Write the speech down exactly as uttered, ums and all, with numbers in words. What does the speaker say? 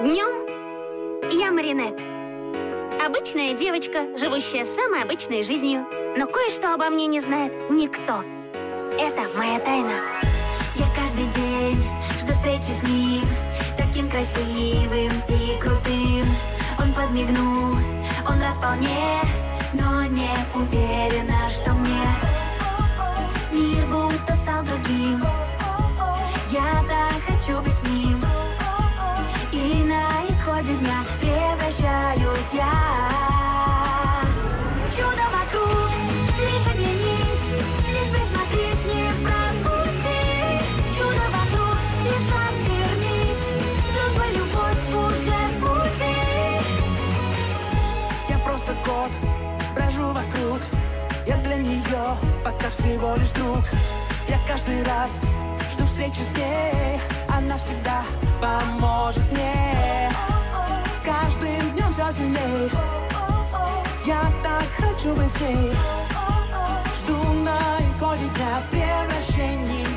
Днем я Маринет. Обычная девочка, живущая самой обычной жизнью. Но кое-что обо мне не знает никто. Это моя тайна. Я каждый день жду встречи с ним, таким красивым и крутым. Он подмигнул, он рад вполне, но не уверена, что мне мир будто стал другим. Я так хочу быть с ним, и на исходе дня превращаюсь я. Чудо вокруг, лишь оглянись, лишь присмотрись, не пропусти. Чудо вокруг, лишь обернись, дружба, любовь уже в пути. Я просто кот, брожу вокруг, я для нее пока всего лишь друг. Я каждый раз жду встречи с ней, она всегда поможет мне. С каждым днем все сильней, я так хочу быть с ней. Жду на исходе дня превращения.